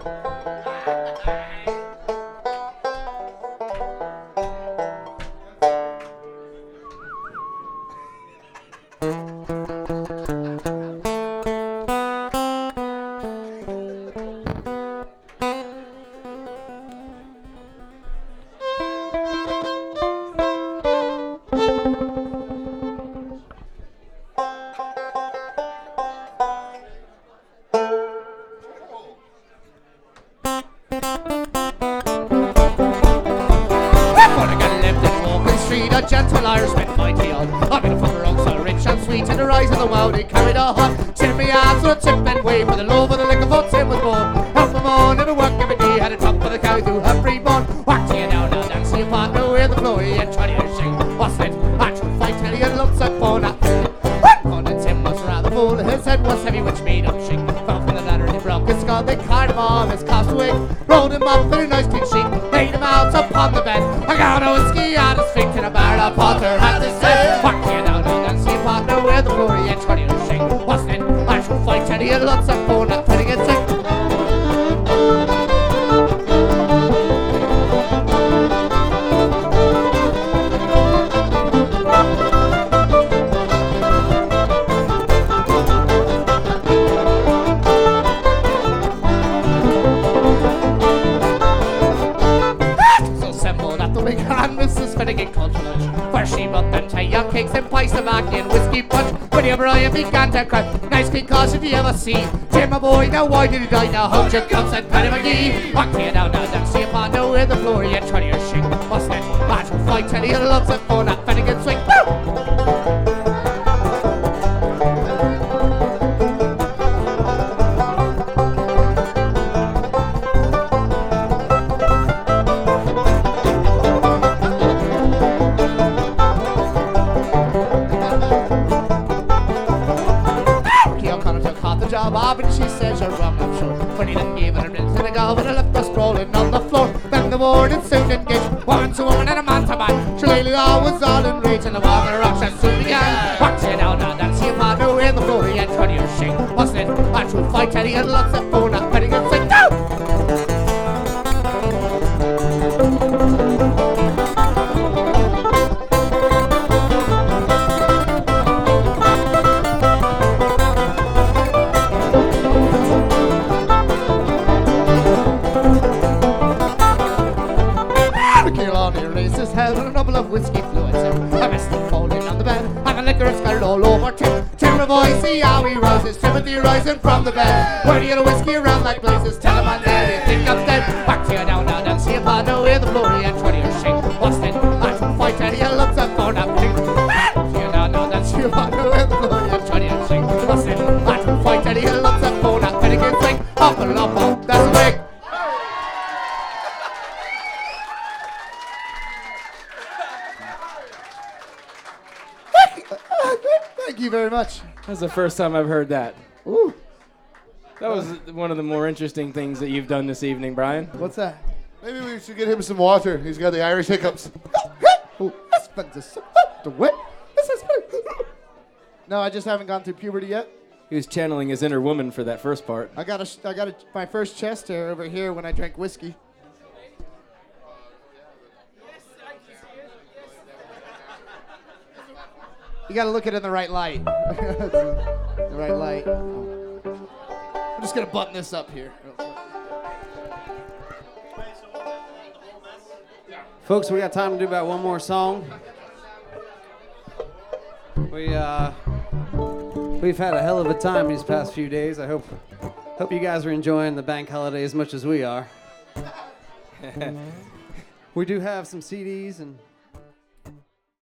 A gentle Irishman, mighty old. I'm in a fucker old, so rich and sweet in the rise of the world. He carried a hot tin me ass with a chip and wave for the love of the liquor for Tim was born. Help him on in the work every day, had a top for the cow to her free born. Whack to you now, dance to your partner with the floor, and try to sing. What's it? I should fight till you looks up for that. On and Tim was rather full, his head was heavy, which made him shake. Fell from the ladder and he broke his skull, they carried him off his castaway, rolled him up in a nice clean sheet, laid him out upon the bed. I got a whiskey out his feet and a barrel of Potter had to say, whack you down and see partner with the glory and try to sing. What's it? I should fight till he looks up for that, trying to get sick. Finnegan culture for she but them tie young cakes and pies tobacco and whiskey punch. When Brian began to cry, nice clean caution do you ever see? Jim my boy, now why did he die? Now hold your guns and Paddy McGee. Walk here down now, then see upon the with the floor and try to shake. What's that? Match will fight till he loves it for that Finnegan swing. Bob and she says you're wrong, I'm sure. Funny that gave her a rinse and a go and I left her sprawling on the floor. Then the warden soon engaged, woman to woman and a man to man. She lately was all in rage and the water rocks and soon began. Watch it down now, that's your partner in the floor and try to shake. Wasn't it? I should fight Teddy and lots of phone up, petting and say, go! Of whiskey fluids I missed him falling on the bed and the liquor scattered all over Tim. Tim the boy, see how he rises, Timothy rising from the bed. Where do you get a whiskey around like blazes? Tell him I'm dead, you think I'm dead. Back to you down now, then see if I know where the glory and try to shake. What's that? I should fight and he looks up for that thing. See you down now, then see if I know where the glory and try to shake. What's that? I should fight and he looks up for that thing. Again, swing up and up, that's a wig. Thank you very much. That's the first time I've heard that. Ooh. That was one of the more interesting things that you've done this evening, Brian. What's that? Maybe we should get him some water. He's got the Irish hiccups. No, I just haven't gone through puberty yet. He was channeling his inner woman for that first part. I got my first chest hair over here when I drank whiskey. You gotta look at it in the right light. The right light. I'm just gonna button this up here. Folks, we got time to do about one more song. We've had a hell of a time these past few days. I hope you guys are enjoying the bank holiday as much as we are. We do have some CDs and